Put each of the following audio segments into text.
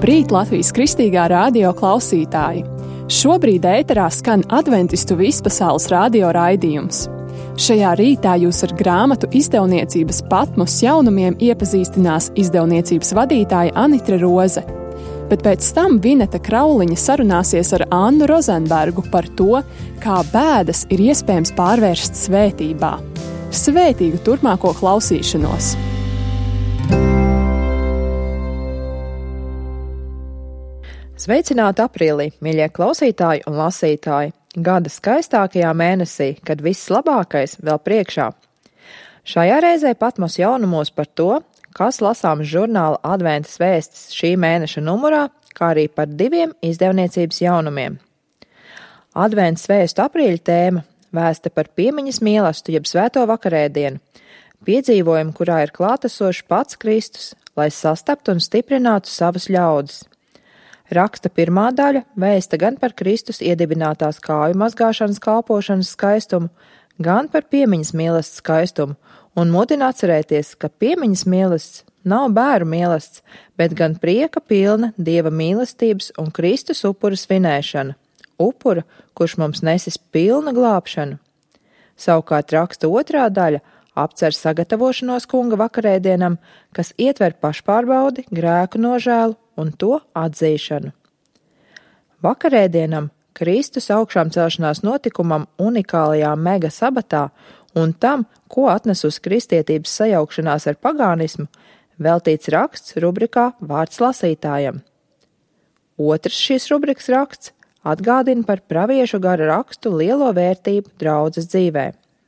Labrīt, Latvijas Kristīgā radio klausītāji! Šobrīd ēterā skan Adventistu vispasaules radio raidījums. Šajā rītā jūs ar grāmatu izdevniecības Patmos jaunumiem iepazīstinās izdevniecības vadītāja Anitra Roze. Bet pēc tam Vineta Krauliņa sarunāsies ar Annu Rozenbergu par to, kā bēdas ir iespējams pārvērst svētībā. Svētīgu turpmāko klausīšanos! Sveicināti aprīlī, mīļie klausītāji un lasītāji, gada skaistākajā mēnesī, kad viss labākais vēl priekšā. Šajā reizē Patmos jaunumos par to, kas lasāms žurnāla Adventas vēstis šī mēneša numurā, kā arī par 2 izdevniecības jaunumiem. Adventas vēstu aprīļa tēma – vēsta par piemiņas mīlestību jeb svēto vakarēdienu, piedzīvojumu, kurā ir klātesošs pats Kristus, lai sastaptu un stiprinātu savas ļaudis. Raksta pirmā daļa vēsta gan par Kristus iedibinātās kāju mazgāšanas kalpošanas skaistumu, gan par piemiņas mīlestību skaistumu, un mudina atcerēties, ka piemiņas mīlestība nav bēru mīlestība, bet gan prieka pilna Dieva mīlestības un Kristus upura svinēšana, upura, kurš mums nesis pilnu glābšanu. Savukārt raksta otrā daļa apcer sagatavošanos kunga vakarēdienam, kas ietver pašpārbaudi, grēku nožēlu un to atzīšanu. Vakarēdienam, Kristus augšām celšanās notikumam unikālajā mega sabatā un tam, ko atnesusi kristietības sajaukšanās ar pagānismu, veltīts raksts rubrikā Vārds lasītājam. Otrs šīs rubrikas raksts atgādina par praviešu gara rakstu lielo vērtību draudzes dzīvē.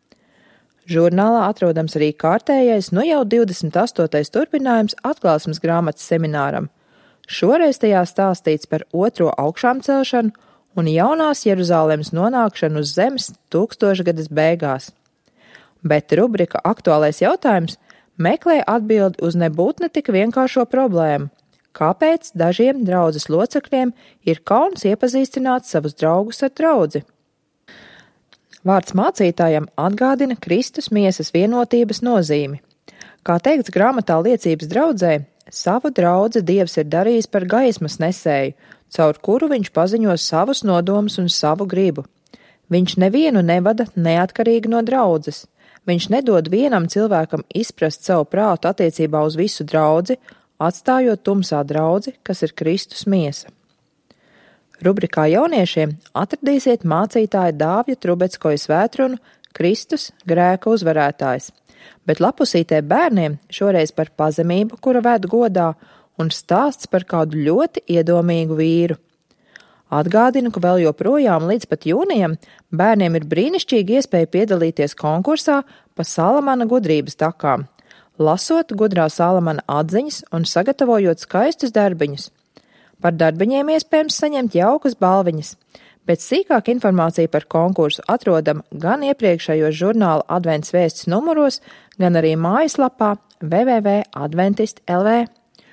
Žurnālā atrodams arī kārtējais, jau 28. turpinājums atklāsmes grāmatas semināram. Šoreiz tajā stāstīts par 2. augšām celšanu un jaunās Jeruzalemes nonākšanu uz zemes 1000-gades beigās. Bet rubrika Aktuālais jautājums meklē atbildi uz nebūtu ne tik vienkāršo problēmu. Kāpēc dažiem draudzes locekļiem ir kauns iepazīstināt savus draugus ar draudzi? Vārds mācītājam atgādina Kristus miesas vienotības nozīmi. Kā teikts grāmatā Liecības draudzē, savu draudzi Dievs ir darījis par gaismas nesēju, caur kuru viņš paziņo savus nodomus un savu gribu. Viņš nevienu nevada neatkarīgi no draudzes. Viņš nedod vienam cilvēkam izprast savu prātu attiecībā uz visu draudzi, atstājot tumsā draudzi, kas ir Kristus miesa. Rubrikā jauniešiem atradīsiet mācītāja Dāvja Trubeckoja svētrunu Kristus grēka uzvarētājs, bet lapusītē bērniem šoreiz par pazemību, kura ved godā, un stāsts par kādu ļoti iedomīgu vīru. Atgādinu, ka vēl joprojām līdz pat jūnijam bērniem ir brīnišķīga iespēja piedalīties konkursā pa Salamana gudrības takām, lasot gudrā Salamana atziņas un sagatavojot skaistus darbiņus. Par darbiņiem iespējams saņemt jaukas balviņas, bet sīkāk informācija par konkursu atrodama gan iepriekšējos žurnāla Adventas vēstis numuros, gan arī mājaslapā www.adventist.lv.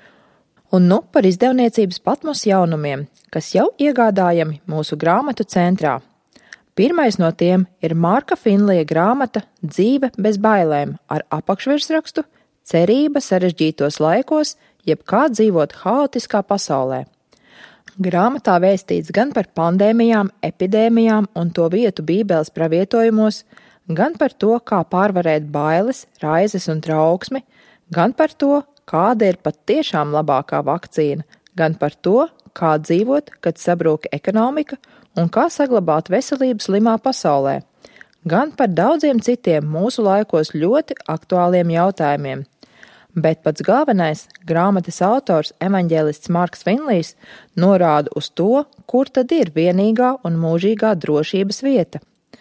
Un nu par izdevniecības Patmos jaunumiem, kas jau iegādājami mūsu grāmatu centrā. Pirmais no tiem ir Marka Finlija grāmata Dzīve bez bailēm ar apakšvirsrakstu Cerība sarežģītos laikos, jeb kā dzīvot haotiskā pasaulē. Grāmatā vēstīts gan par pandēmijām, epidēmijām un to vietu Bībeles pravietojumos, gan par to, kā pārvarēt bailes, raizes un trauksmi, gan par to, kāda ir pat tiešām labākā vakcīna, gan par to, kā dzīvot, kad sabrūk ekonomika un kā saglabāt veselību slimā pasaulē, gan par daudziem citiem mūsu laikos ļoti aktuāliem jautājumiem. Bet pats galvenais, grāmatas autors evaņģēlists Marks Finlijs norāda uz to, kur tad ir vienīgā un mūžīgā drošības vieta.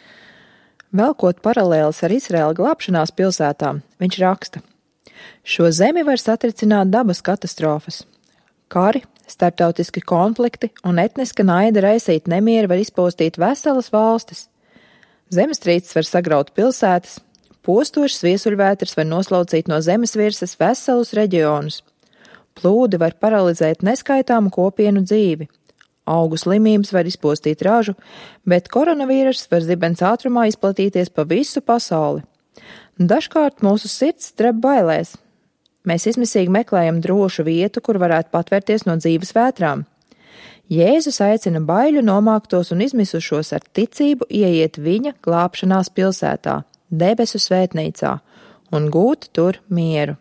Velkot paralēles ar Izraēla glābšanās pilsētām, viņš raksta: Šo zemi var satricināt dabas katastrofas. Kari, starptautiski konflikti un etniska naida raisīt nemieru var izpostīt veselas valstis. Zemestrīces var sagraut pilsētas. Postošs viesuļvētrs var noslaucīt no zemes virsmas veselus reģionus. Plūdi var paralizēt neskaitāmu kopienu dzīvi. Augu slimības var izpostīt ražu, bet koronavīruss var zibens ātrumā izplatīties pa visu pasauli. Dažkārt mūsu sirds streb bailēs. mēs izmisīgi meklējam drošu vietu, kur varētu patvērties no dzīves vētrām. Jēzus aicina baiļu nomāktos un izmisušos ar ticību ieiet viņa glābšanās pilsētā, debesu svētnīcā, un gūt tur mieru.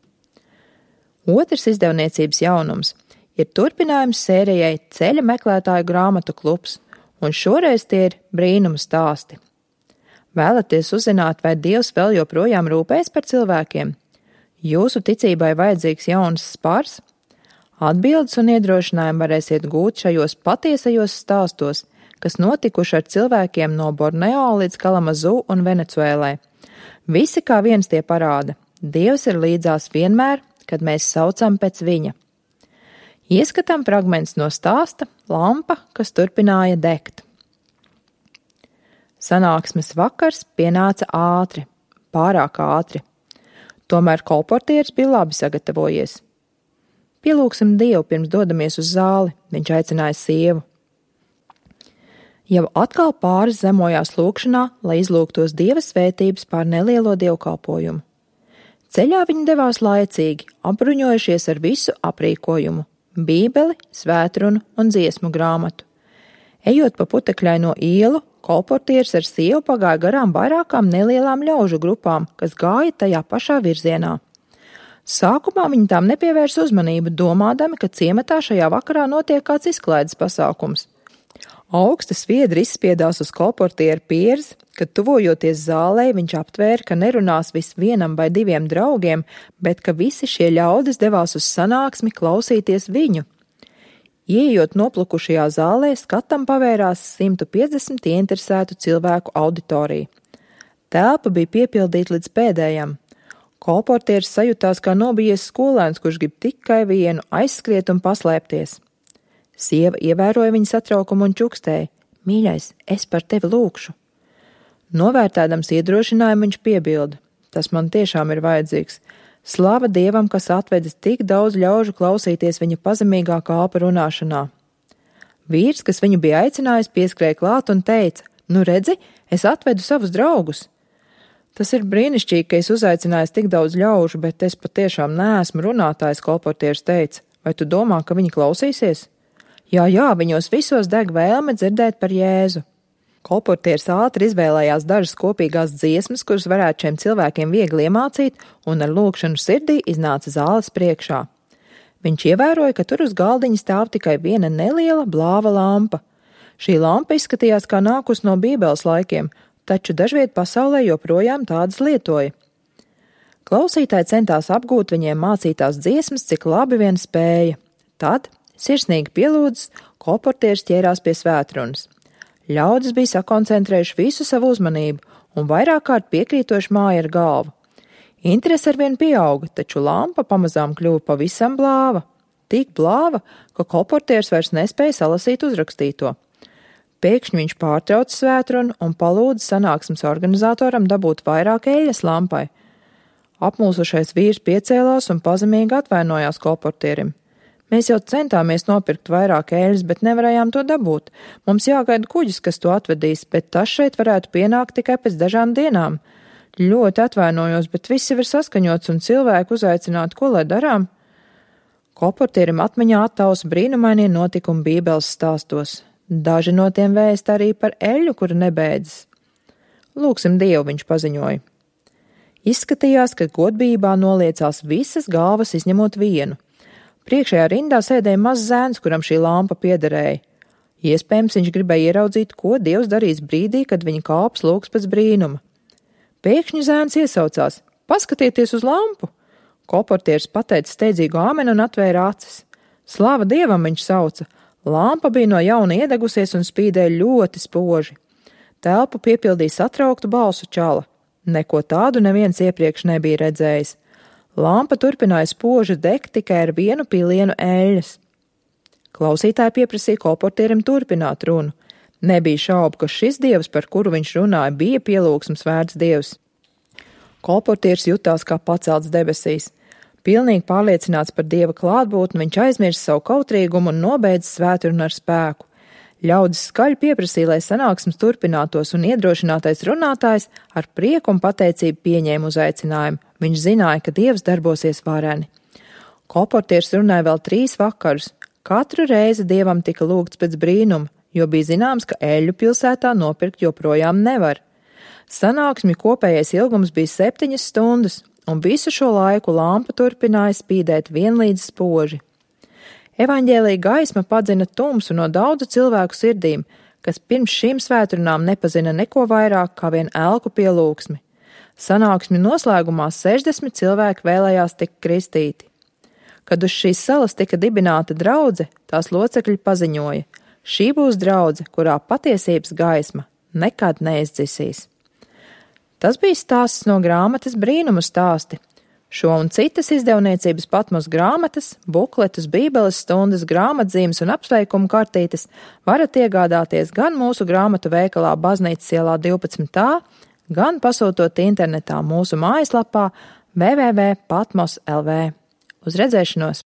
Otrs izdevniecības jaunums ir turpinājums sērijai Ceļa meklētāju grāmatu klubs, un šoreiz tie ir brīnumu stāsti. Vēlaties uzzināt, vai Dievs vēl joprojām rūpējas par cilvēkiem? Jūsu ticībai vajadzīgs jauns spars? Atbildes un iedrošinājumu varēsiet gūt šajos patiesajos stāstos, kas notikuši ar cilvēkiem no Borneo līdz Kalamazū un Venecuēlai. Visi kā viens tie parāda, Dievs ir līdzās vienmēr, kad mēs saucam pēc viņa. Ieskatām fragments no stāsta Lampa, kas turpināja degt. Sanāksmes vakars pienāca ātri, pārāk ātri. Tomēr kolportieris bija labi sagatavojies. Pielūgsim Dievu pirms dodamies uz zāli, viņš aicināja sievu. Jau atkal pāris zemojās lūgšanā, lai izlūgtos Dieva svētības pār nelielo dievkalpojumu. Ceļā viņi devās laicīgi, apbruņojušies ar visu aprīkojumu – bībeli, svētrunu un dziesmu grāmatu. Ejot pa putekļaino ielu, kolportieris ar sievu pagāja garām vairākām nelielām ļaužu grupām, kas gāja tajā pašā virzienā. Sākumā viņi tām nepievērsa uzmanību, domādami, ka ciematā šajā vakarā notiek kāds izklaides pasākums. Augsta sviedri izspiedās uz kolportiera pieres, kad tuvojoties zālē viņš aptvēra, ka nerunās vis vienam vai diviem draugiem, bet ka visi šie ļaudis devās uz sanāksmi klausīties viņu. Ieejot noplukušajā zālē, skatam pavērās 150 ieinteresētu cilvēku auditorija. Telpa bija piepildīta līdz pēdējam. Kolportieris sajūtās kā nobijies skolēns, kurš grib tikai vienu – aizskriet un paslēpties. Sieva ievēroja viņa satraukumu un čukstēja: "Mīļais, es par tevi lūkšu." Novērtēdams iedrošinājumu, viņš piebilda: "Tas man tiešām ir vajadzīgs. Slava Dievam, kas atvedis tik daudz ļaužu klausīties viņa pazemīgā kalpa runāšanā." Vīrs, kas viņu bija aicinājis, pieskrēja klāt un teica: "Nu redzi, es atvedu savus draugus." "Tas ir brīnišķīgi, ka es uzaicināju tik daudz ļaužu, bet es patiešām neesmu runātājs," kolportieris teica. "Vai tu domā, ka viņi klausīsies?" Jā, viņos visos deg vēlme dzirdēt par Jēzu. Kolportieris ātri izvēlējās dažas kopīgās dziesmas, kuras varētu šiem cilvēkiem viegli iemācīt, un ar lūgšanu sirdī iznāca zāles priekšā. Viņš ievēroja, ka tur uz galdiņa stāv tikai viena neliela blāva lampa. Šī lampa izskatījās kā nākus no Bībeles laikiem, taču dažviet pasaulē joprojām tādas lietoja. Klausītāji centās apgūt viņiem mācītās dziesmas, cik labi vien spēja. Tad, sirsnīgi pielūdzis, kolportieris ķērās pie svētrunas. Ļaudis bija sakoncentrējuši visu savu uzmanību un vairāk kārt piekrītoši māja ar galvu. Interese arvien pieauga, taču lampa pamazām kļuva pavisam blāva. Tik blāva, ka kolportieris vairs nespēja salasīt uzrakstīto. Pēkšņi viņš pārtrauca svētrunu un palūdza sanāksmes organizatoram dabūt vairāk eļļas lampai. Apmulsušais vīrs piecēlās un pazemīgi atvainojās kolportierim. "Mēs jau centāmies nopirkt vairāk eļļas, bet nevarējām to dabūt. Mums jāgaida kuģis, kas to atvedīs, bet tas šeit varētu pienākt tikai pēc dažām dienām. Ļoti atvainojos, bet viss jau ir saskaņots un cilvēku uzaicināti, ko lai darām?" Kolportierim atmiņā attausa brīnumainie notikumi Bībeles stāstos. Daži no tiem vēsta arī par eļļu, kura nebeidzas. "Lūgsim Dievu," viņš paziņoja. Izskatījās, ka godbijībā noliecās visas galvas izņemot vienu. Priekšējā rindā sēdēja mazs zēns, kuram šī lampa piederēja. Iespējams, viņš gribēja ieraudzīt, ko Dievs darīs brīdī, kad viņa kalps lūgs pēc brīnuma. Pēkšņi zēns iesaucās: "Paskatieties uz lampu!" Kolportieris pateica steidzīgu āmenu un atvēra acis. Slava Dievam, viņš sauca. Lampa bija no jauna iedegusies un spīdēja ļoti spoži. Telpu piepildīja satrauktu balsu čala. Neko tādu neviens iepriekš nebija redzējis. Lampa turpināja spoži degt tikai ar vienu pilienu eļļas. Klausītāji pieprasīja kolportierim turpināt runu. Nebija šaubu, ka šis dievs, par kuru viņš runāja, bija pielūgsmes vērts dievs. Kolportieris jutās kā pacelts debesīs. Pilnīgi pārliecināts par Dieva klātbūtni, viņš aizmirsa savu kautrīgumu un nobeidza svētrunu ar spēku. Ļaudis skaļi pieprasīja, lai sanāksmes turpinātos, un iedrošinātais runātājs ar prieku un pateicību pieņēma uzaicinājumu. Viņš zināja, ka Dievs darbosies vareni. Kolportieris runāja vēl 3 vakarus. Katru reizi Dievam tika lūgts pēc brīnuma, jo bija zināms, ka Eļļu pilsētā nopirkt joprojām nevar. Sanāksmi kopējais ilgums bija 7 stundas, un visu šo laiku lampa turpināja spīdēt vienlīdz spoži. Evaņģēlija gaisma padzina tumsu no daudzu cilvēku sirdīm, kas pirms šīm svētrunām nepazina neko vairāk kā vien elku pielūgsmi. Sanāksmi noslēgumā 60 cilvēki vēlējās tikt kristīti. Kad uz šīs salas tika dibināta draudze, tās locekļi paziņoja: šī būs draudze, kurā patiesības gaisma nekad neizdzisīs. Tas bija stāsts no grāmatas Brīnumu stāsti. Šo un citas izdevniecības Patmos grāmatas, bukletus, bībeles stundas, grāmatzīmes un apsveikumu kartītes varat iegādāties gan mūsu grāmatu veikalā Baznīcas ielā 12a, gan pasūtot internetā mūsu mājaslapā www.patmos.lv. Uz redzēšanos!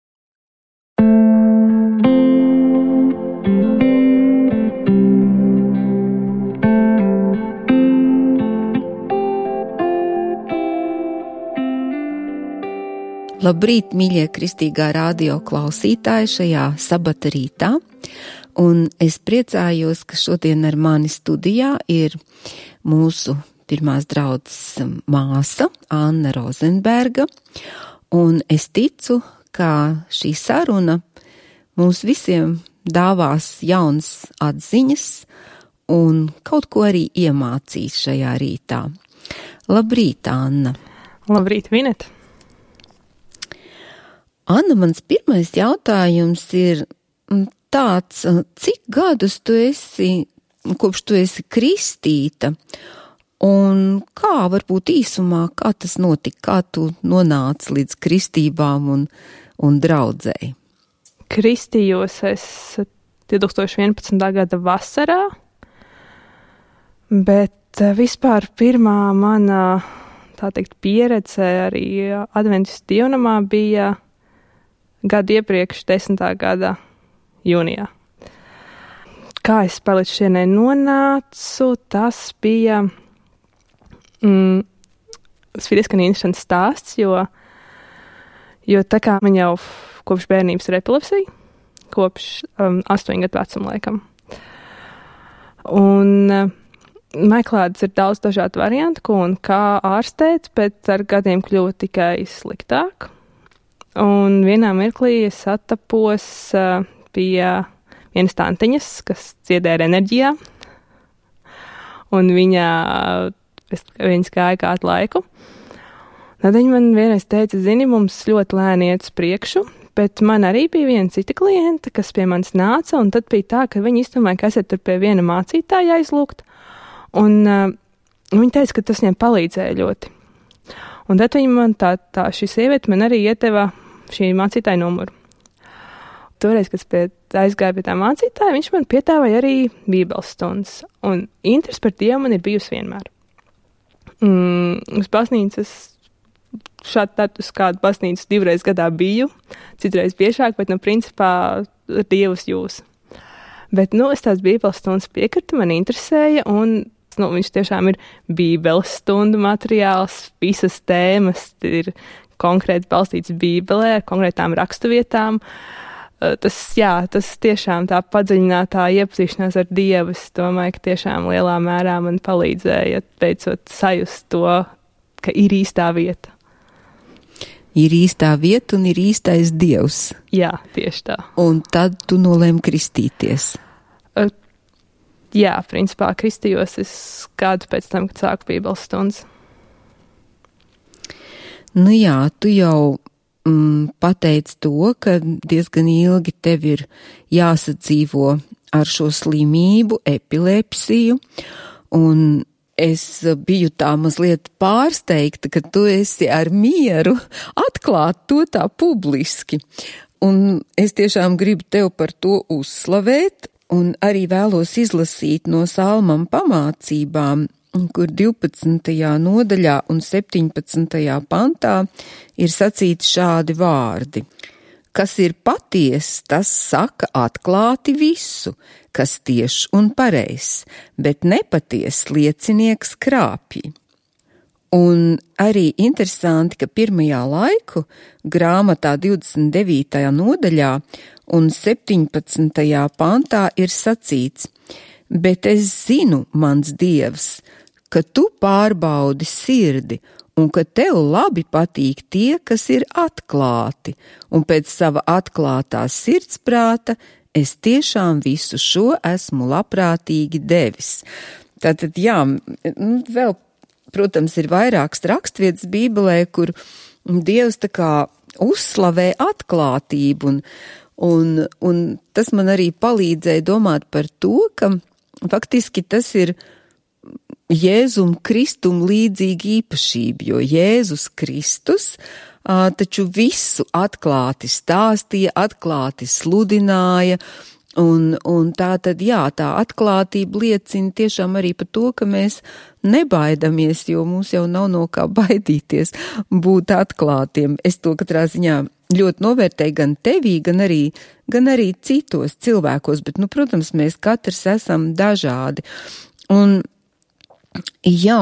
Labrīt, mīļie kristīgā radio klausītāji šajā sabata rītā, un es priecājos, ka šodien ar mani studijā ir mūsu pirmās draudzes māsa Anna Rozenberga, un es ticu, ka šī saruna mums visiem dāvās jaunas atziņas un kaut ko arī iemācīs šajā rītā. Labrīt, Anna! Labrīt, Vineta! Anna, mans pirmais jautājums ir tāds, cik gadus tu esi, kopš tu esi kristīta, un kā varbūt īsumā, kā tas notika, kā tu nonāci līdz kristībām un draudzei? Kristījos es 2011. gada vasarā, bet vispār pirmā mana, tā teikt, pieredze arī adventistu dievnamā bija gadu iepriekš 10. gada jūnijā. Kā es līdz šienai nonācu, tas bija diezgan interesants stāsts, jo tā kā man jau kopš bērnības ir epilepsija, kopš 8 gadu vecuma laikam. Un meklētas ir daudz dažādu variantu, ko un kā ārstēt, bet ar gadiem kļuva tikai sliktāk. Un vienā mirklī es attapos pie vienas tantiņas, kas dziedēja enerģijā, un viņas gāja kādu laiku. Tad viņa man vienreiz teica, zini, mums ļoti lēni iet uz priekšu, bet man arī bija viena cita klienta, kas pie manis nāca, un tad bija tā, ka viņa izdomāja, ka esiet tur pie viena mācītāja aizlūgt, un viņa teica, ka tas viņai palīdzēja ļoti. Un tad viņa man šī sieviete man arī iedeva šī mācītāja numuru. Toreiz, kad aizgāja pie tā mācītāja, viņš man piedāvāja arī bībeles stundas. Un interese par Dievu man ir bijusi vienmēr. Uz baznīcas, uz kādu baznīcas 2 reizes gadā biju, citreiz biežāk, bet, principā, ar Dievus jūs. Bet, es tās bībeles stundas piekrita, man interesēja, un viņš tiešām ir bībeles stundu materiāls, visas tēmas ir konkrēti balstīts bībelē, ar konkrētām rakstuvietām. Tas tiešām tā padziļinātā iepazīšanās ar Dievu, es domāju, ka tiešām lielā mērā man palīdzēja beidzot sajust to, ka ir īstā vieta. Ir īstā vieta un ir īstais Dievs. Jā, tieši tā. Un tad tu nolēmi kristīties. Jā, principā kristījos es kādu pēc tam, kad sāku bībeles stundas. Nu jā, tu jau pateici to, ka diezgan ilgi tev ir jāsadzīvo ar šo slimību, epilepsiju, un es biju tā mazliet pārsteigta, ka tu esi ar mieru atklāt to tā publiski. Un es tiešām gribu tev par to uzslavēt, un arī vēlos izlasīt no salmam pamācībām, kur 12. nodaļā un 17. pantā ir sacīti šādi vārdi. Kas ir patiess, tas saka atklāti visu, kas tiešs un pareizs, bet nepatiess liecinieks krāpj. Un arī interesanti, ka pirmajā laiku grāmatā 29. nodaļā un 17. pantā ir sacīts: bet es zinu, mans Dievs, ka tu pārbaudi sirdi un ka tev labi patīk tie, kas ir atklāti, un pēc sava atklātā sirdsprāta es tiešām visu šo esmu labprātīgi devis. Tātad, jā, vēl, protams, ir vairākas rakstvietas Bībelē, kur Dievs tā kā uzslavē atklātību, un tas man arī palīdzēja domāt par to, ka faktiski tas ir Jēzum Kristum līdzīga īpašība, jo Jēzus Kristus taču visu atklāti stāstīja, atklāti sludināja, un tā tad, jā, tā atklātība liecina tiešām arī par to, ka mēs nebaidamies, jo mums jau nav no kā baidīties būt atklātiem. Es to katrā ziņā ļoti novērtēju gan tevī, gan arī citos cilvēkos, bet, protams, mēs katrs esam dažādi. Un jā,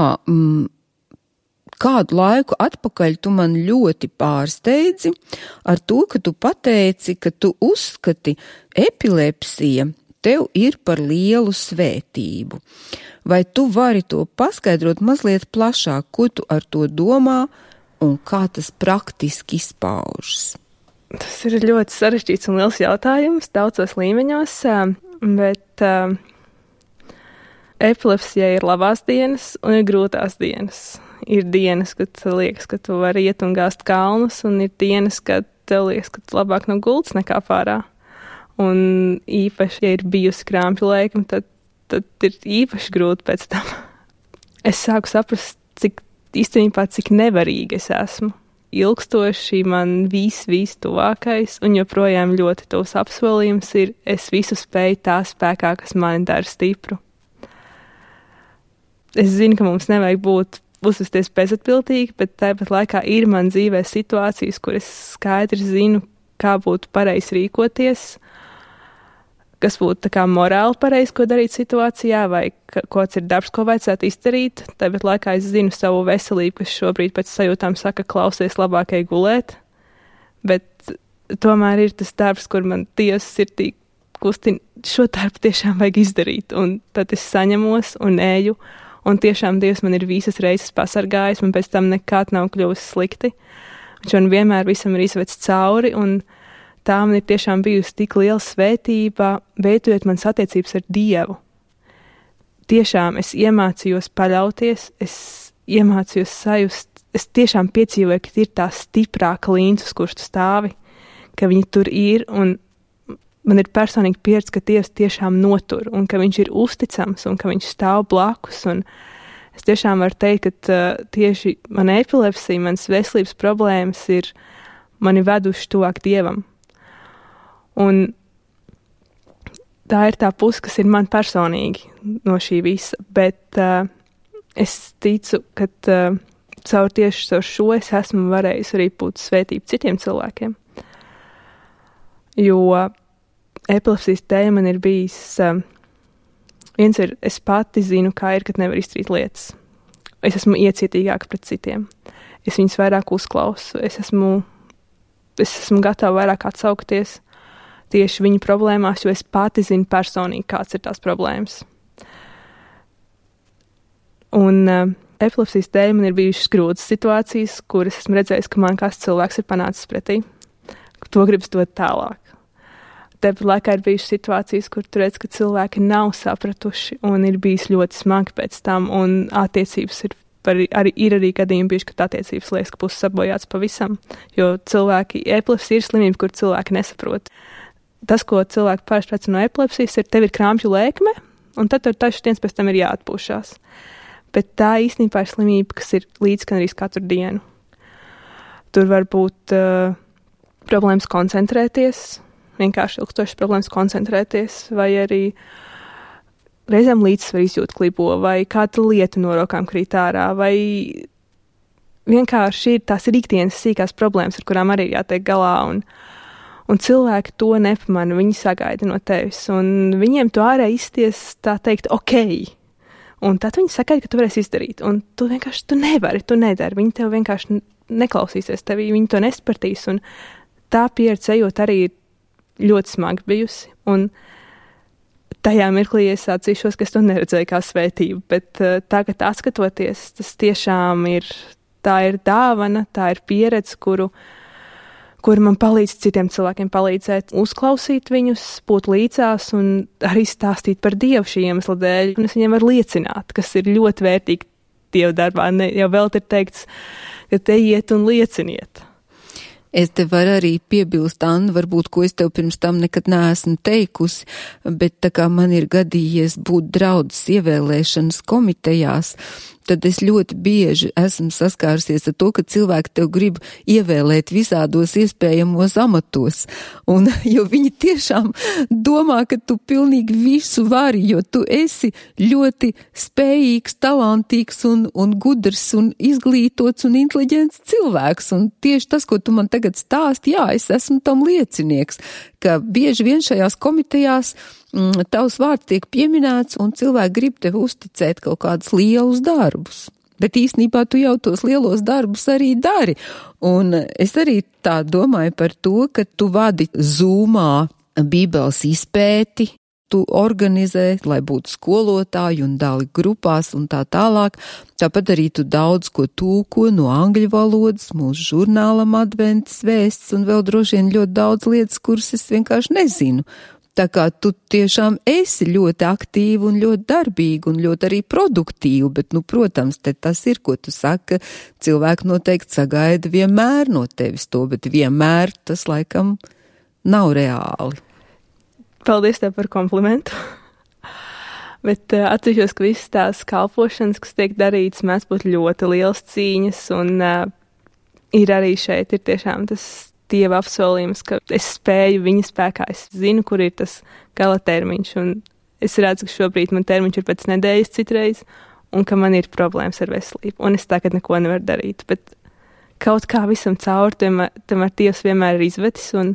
kādu laiku atpakaļ tu man ļoti pārsteidzi ar to, ka tu pateici, ka tu uzskati epilepsija tev ir par lielu svētību. Vai tu vari to paskaidrot mazliet plašāk, ko tu ar to domā un kā tas praktiski izpaužas? Tas ir ļoti sarežģīts un liels jautājums daudzos līmeņos, bet epilepsijai ir labās dienas un ir grūtās dienas. Ir dienas, kad liekas, ka tu vari iet un gāzt kalnus, un ir dienas, kad tev liekas, ka tu labāk no gultas nekā pārā. Un īpaši, ja ir bijusi krāmpju laikam, tad ir īpaši grūti pēc tam. Es sāku saprast, cik nevarīga es esmu. Ilgstoši man viss tuvākais un joprojām ļoti tuvs apsolījums ir, es visu spēju tā spēkā, kas mani dara stipru. Es zinu, ka mums nevajag uzvesties bezatbildīgi, bet tāpat laikā ir man dzīvē situācijas, kur es skaidri zinu, kā būtu pareizi rīkoties, kas būtu tā kā morāli pareizi, ko darīt situācijā, vai kāds ir darbs, ko vajadzētu izdarīt. Tāpat laikā es zinu savu veselību, kas šobrīd pēc sajūtām saka, klausies labākai gulēt, bet tomēr ir tas darbs, kur man Dievs sirdī kustina, šo darbu tiešām vajag izdarīt, un tad es saņemos un eju. Un tiešām Dievs man ir visas reizes pasargājis, man pēc tam nekad nav kļuvis slikti. Viņš man vienmēr visam ir izvedis cauri, un tā man ir tiešām bijusi tik liela svētība, veidojot manas attiecības ar Dievu. Tiešām es iemācījos paļauties, es iemācījos sajust, es tiešām piedzīvoju, ka ir tā stiprā klīns, uz kurš tu stāvi, ka viņi tur ir, un man ir personīgi pieredze, ka Dievs tiešām notur, un ka viņš ir uzticams, un ka viņš stāv blakus, un es tiešām varu teikt, ka tieši mana epilepsija, manas veselības problēmas ir mani veduši tuvāk Dievam. Un tā ir tā puse, kas ir man personīgi no šī visa, bet es ticu, ka caur šo es esmu varējis arī būt svētību citiem cilvēkiem. Jo epilepsijas dēļ man ir bijis, viens ir, es pati zinu, kā ir, kad nevar izdarīt lietas. Es esmu iecietīgāka pret citiem. Es viņus vairāk uzklausu. Es esmu gatava vairāk atsaukties tieši viņu problēmās, jo es pati zinu personīgi, kāds ir tās problēmas. Un epilepsijas dēļ man ir bijušas grūtas situācijas, kuras esmu redzējis, ka man kāds cilvēks ir panācis pretī. To gribas dot tālāk. Tāpat laikā ir bijušas situācijas, kur tu redz, ka cilvēki nav sapratuši un ir bijis ļoti smagi pēc tam, un attiecības ir arī gadījumi bijuši, ka attiecības liekas, ka būs sabojāts pavisam, jo epilepsija ir slimība, kur cilvēki nesaprot. Tas, ko cilvēki parasti pēc no epilepsijas, ir tev ir krāmpju lēkme, un tad tur taču dienas pēc tam ir jāatpūšās. Bet tā īstenībā ir slimība, kas ir līdz gan arī katru dienu. Tur var būt problēmas koncentrēties, vienkārši ilgstošas problēmas koncentrēties, vai arī reizēm līdzsvaru izjūta klibo, vai kāda lieta no rokām krīt ārā, vai vienkārši tās ir ikdienas sīkās problēmas, ar kurām arī jātiek galā. Un cilvēki to nepamana, viņi sagaida no tevis, un viņiem to ārēji izties, tā teikt, ok. Un tad viņi sagaida, ka tu varēsi izdarīt, un tu vienkārši, tu nedari, viņi tev vienkārši neklausīsies tevī, viņi to nespartīs, un tā pieredze ejot arī ir ļoti smagi bijusi, un tajā mirklī es atzīšos, ka es to neredzēju kā svētību, bet tagad atskatoties, tas tiešām tā ir dāvana, tā ir pieredze, kuru man palīdz citiem cilvēkiem palīdzēt, uzklausīt viņus, būt līdzās un arī stāstīt par Dievu šī iemesla dēļ. Un es viņiem varu liecināt, kas ir ļoti vērtīgi Dieva darbā. Jau vēl ir teikts, ka te iet un lieciniet. Es te varu arī piebilst, Anna, varbūt, ko es tev pirms tam nekad neesmu teikusi, bet tā kā man ir gadījies būt draudzes ievēlēšanas komitejās, tad es ļoti bieži esmu saskārusies ar to, ka cilvēki tev grib ievēlēt visādos iespējamos amatos, un jo viņi tiešām domā, ka tu pilnīgi visu vari, jo tu esi ļoti spējīgs, talantīgs un gudrs un izglītots un inteliģents cilvēks, un tieši tas, ko tu man tagad stāsti, jā, es esmu tam liecinieks, ka bieži vien šajās komitejās tavs vārds tiek pieminēts un cilvēki grib tev uzticēt kaut kādus lielus darbus. Bet īstenībā tu jau tos lielos darbus arī dari. Un es arī tā domāju par to, ka tu vadi Zoomā Bībeles izpēti, tu organizē, lai būtu skolotāji un dali grupās un tā tālāk. Tāpat arī tu daudz ko tūko no angļu valodas, mūsu žurnālam Adventas vēsts un vēl droši vien ļoti daudz lietas, kuras es vienkārši nezinu. Tā kā tu tiešām esi ļoti aktīva un ļoti darbīga un ļoti arī produktīva, bet, protams, te tas ir, ko tu saki, cilvēki noteikti sagaida vienmēr no tevis to, bet vienmēr tas laikam nav reāli. Paldies tev par komplimentu. Bet atceros, ka visas tās kalpošanas, kas tiek darītas, mēdz būt ļoti liels cīņas, un ir arī šeit ir tiešām tas Dieva apsolījums, ka es spēju viņa spēkā, es zinu, kur ir tas gala termiņš, un es redzu, ka šobrīd man termiņš ir pēc nedēļas citreiz, un ka man ir problēmas ar veselību, un es tagad neko nevaru darīt, bet kaut kā visam cauri, tomēr Dievs vienmēr ir izvedis, un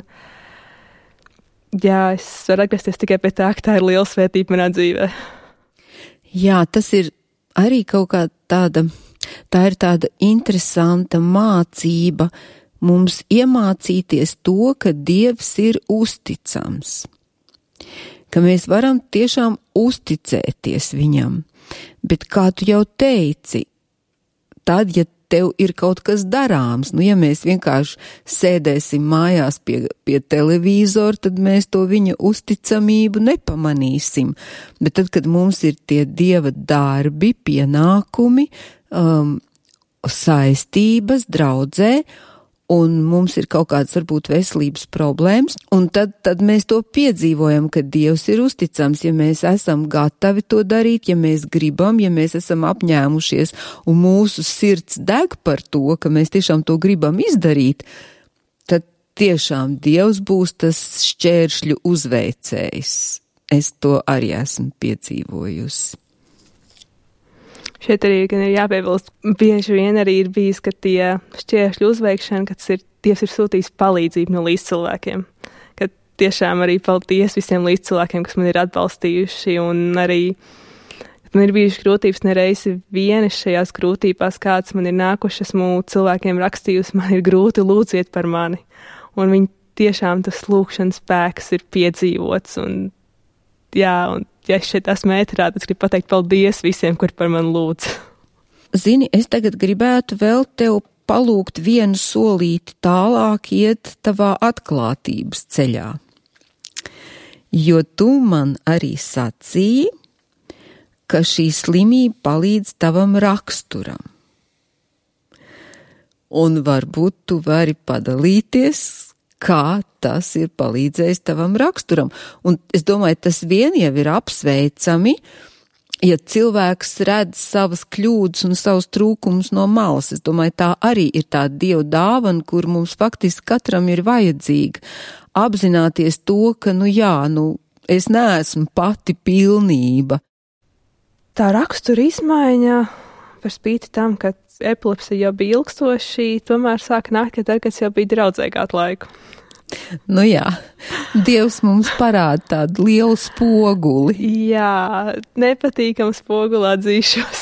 jā, es varu atgriezties tikai pie tā, ka tā ir liela svētība manā dzīvē. Jā, tas ir arī kaut kā tā ir tāda interesanta mācība, mums iemācīties to, ka Dievs ir uzticams, ka mēs varam tiešām uzticēties viņam, bet kā tu jau teici, tad, ja tev ir kaut kas darāms, ja mēs vienkārši sēdēsim mājās pie televīzora, tad mēs to viņa uzticamību nepamanīsim, bet tad, kad mums ir tie Dieva darbi, pienākumi, saistības, draudzē, un mums ir kaut kādas varbūt veselības problēmas, un tad mēs to piedzīvojam, ka Dievs ir uzticams, ja mēs esam gatavi to darīt, ja mēs gribam, ja mēs esam apņēmušies, un mūsu sirds deg par to, ka mēs tiešām to gribam izdarīt, tad tiešām Dievs būs tas šķēršļu uzveicējs. Es to arī esmu piedzīvojusi. Šeit arī gan ir jāpiebilst, bieži vien arī ir bijis, ka tie šķēršļu uzveikšana, kad Dievs ir sūtījis palīdzību no līdzcilvēkiem. Kad tiešām arī paldies visiem līdzcilvēkiem, kas man ir atbalstījuši, un arī man ir bijušas grūtības nereizi vienas šajās grūtībās, kāds man ir nākuši, esmu cilvēkiem rakstījusi, man ir grūti, lūdziet par mani. Un viņi tiešām tas lūkšanas spēks ir piedzīvots, un jā, un ja es šeit esmu ēterā, tad es gribu pateikt paldies visiem, kur par mani lūdz. Zini, es tagad gribētu vēl tev palūgt vienu solīti tālāk iet tavā atklātības ceļā. Jo tu man arī sacīji, ka šī slimība palīdz tavam raksturam. Un varbūt tu vari padalīties, kā tas ir palīdzējis tavam raksturam. Un es domāju, tas vien jau ir apsveicami, ja cilvēks redz savas kļūdas un savus trūkumus no malas. Es domāju, tā arī ir tā Dieva dāvana, kur mums faktiski katram ir vajadzīga. Apzināties to, ka, es neesmu pati pilnība. Tā rakstura izmaiņa, par spīti tam, ka epilepsija jau bija ilgstoši, tomēr sāka nākt, kad es jau biju draudzē kādu laiku. Nu jā, Dievs mums parāda tādu lielu spoguli. Jā, nepatīkam spoguli atzīšos.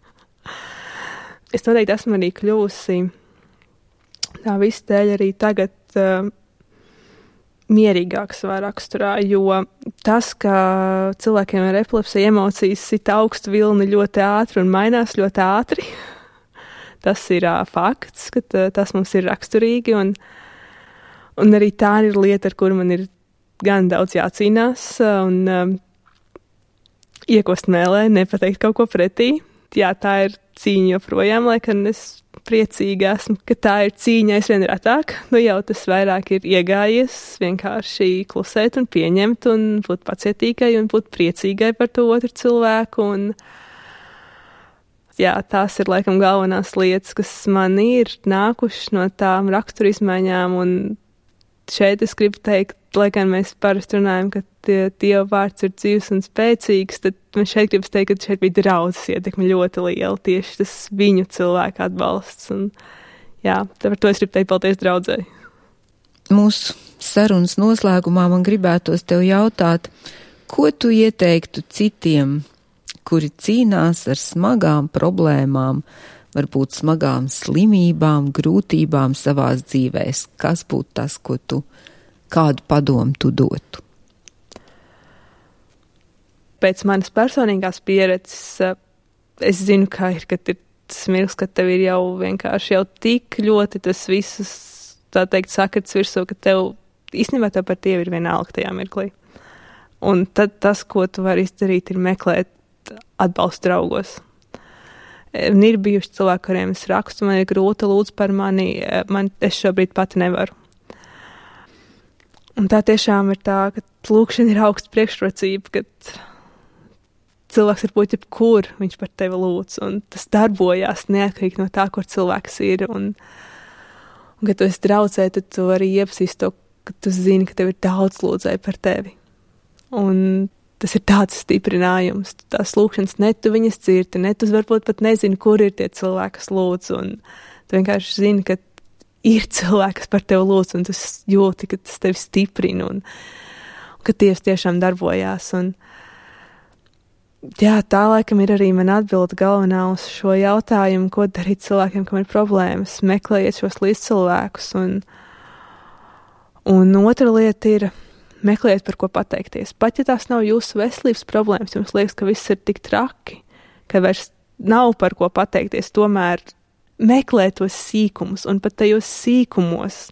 Es noteikti esmu arī kļūsi tā visu dēļ arī tagad mierīgāk savā raksturā, jo tas, ka cilvēkiem ar epilepsiju emocijas sit augstu vilni ļoti ātri un mainās ļoti ātri, tas ir fakts, ka tas mums ir raksturīgi, un arī tā ir lieta, ar kuru man ir gan daudz jācīnās, un iekost mēlē, nepateikt kaut ko pretī. Jā, tā ir cīņa joprojām, lai gan es priecīga esmu, ka tā ir cīņa aizvien retāk. Nu jau tas vairāk ir iegājies vienkārši klusēt un pieņemt un būt pacietīgai un būt priecīgai par to otru cilvēku. Un jā, tās ir laikam galvenās lietas, kas man ir nākušas no tām raksturīzmaiņām. Un šeit es gribu teikt, lai gan mēs parasti runājam, ka Dieva vārds ir dzīvs un spēcīgs, tad man šeit gribas teikt, ka šeit bija draudzes ietekme ļoti liela, tieši tas viņu cilvēku atbalsts. Un jā, par to es gribu teikt paldies draudzei. Mūsu sarunas noslēgumā man gribētos tev jautāt, ko tu ieteiktu citiem, kuri cīnās ar smagām problēmām, varbūt smagām slimībām, grūtībām savās dzīvēs? Kas būtu tas, kādu padomu tu dotu? Pēc manas personīgās pieredzes, es zinu, kad ir tas mirklis, ka tev ir jau vienkārši tik ļoti tas visus, tā teikt, sakrits virsū, ka tev īstenībā tev par Dievu ir vienalga tajā mirklī. Un tad tas, ko tu vari izdarīt, ir meklēt atbalstu draugos. Ir bijuši cilvēki, kuriem es rakstu, man ir grūti, lūdzu par mani, es šobrīd pati nevaru. Un tā tiešām ir tā, ka lūkšana ir augsta priekšrocība, kad cilvēks var būt jebkur, viņš par tevi lūdz, un tas darbojās neatkarīgi no tā, kur cilvēks ir, un kad tu esi draudzē, tad tu arī iepazīsti to, ka tu zini, ka tev ir daudz lūdzēju par tevi. Un tas ir tāds stiprinājums, tās lūkšanas ne tu viņas dzirdi, ne tu varbūt pat nezini, kur ir tie cilvēki, kas lūdz, un tu vienkārši zini, ka ir cilvēki, kas par tevi lūdz, un tu jūti, ka tas tevi stiprina, un ka Dievs tiešām darbojās, un jā, tā laikam ir arī man atbilde galvenā uz šo jautājumu, ko darīt cilvēkiem, kam ir problēmas. Meklējiet šos līdzcilvēkus. Un otra lieta ir meklējiet, par ko pateikties. Pat ja tās nav jūsu veselības problēmas, jums liekas, ka viss ir tik traki, ka vairs nav par ko pateikties, tomēr meklēt tos sīkumus, un pat tajos sīkumos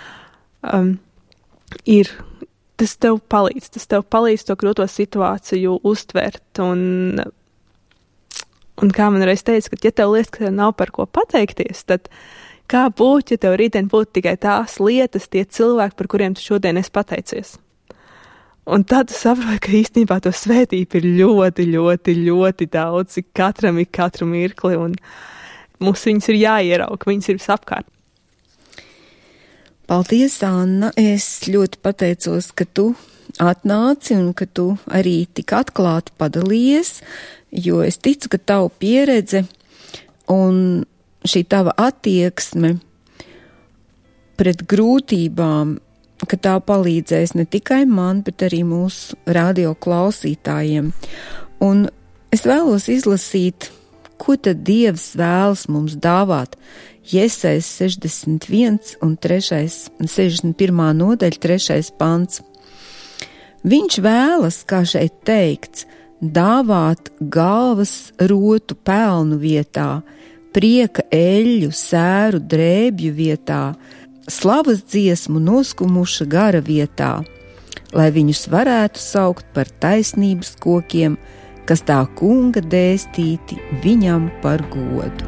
ir. Tas tev palīdz to grūto situāciju uztvert, un kā man reiz teica, ka ja tev liekas, ka tev nav par ko pateikties, tad kā būtu, ja tev rītdien būtu tikai tās lietas, tie cilvēki, par kuriem tu šodien esi pateicies. Un tad tu saproti, ka īstenībā to svētību ir ļoti, ļoti, ļoti daudz, katram ir katru mirkli, un mums viņas ir jāierauga, viņas ir visapkārt. Paldies, Anna! Es ļoti pateicos, ka tu atnāci un ka tu arī tik atklāti padalījies, jo es ticu, ka tavu pieredze un šī tava attieksme pret grūtībām, ka tā palīdzēs ne tikai man, bet arī mūsu radio klausītājiem. Un es vēlos izlasīt, ko tad Dievs vēlas mums dāvāt. Jesais 61 un 61. nodaļa 3. pants. Viņš vēlas, kā šeit teikts, dāvāt galvas rotu pelnu vietā, prieka eļļu, sēru drēbju vietā, slavas dziesmu noskumuša gara vietā, lai viņus varētu saukt par taisnības kokiem, kas tā kunga dēstīti viņam par godu.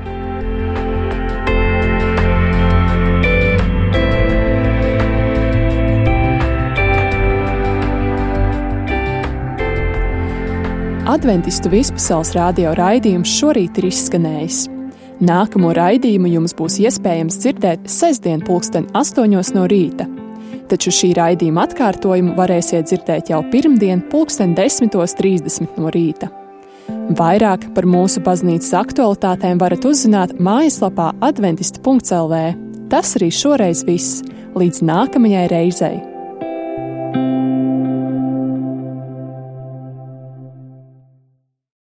Adventistu Vispasaules radio raidījums šorīt ir izskanējis. Nākamo raidījumu jums būs iespējams dzirdēt sestdien 8:00 no rīta, taču šī raidījuma atkārtojumu varēsiet dzirdēt jau pirmdien 10:30 no rīta. Vairāk par mūsu baznīcas aktualitātēm varat uzzināt mājaslapā adventisti.lv. tas arī šoreiz viss. Līdz nākamajai reizei!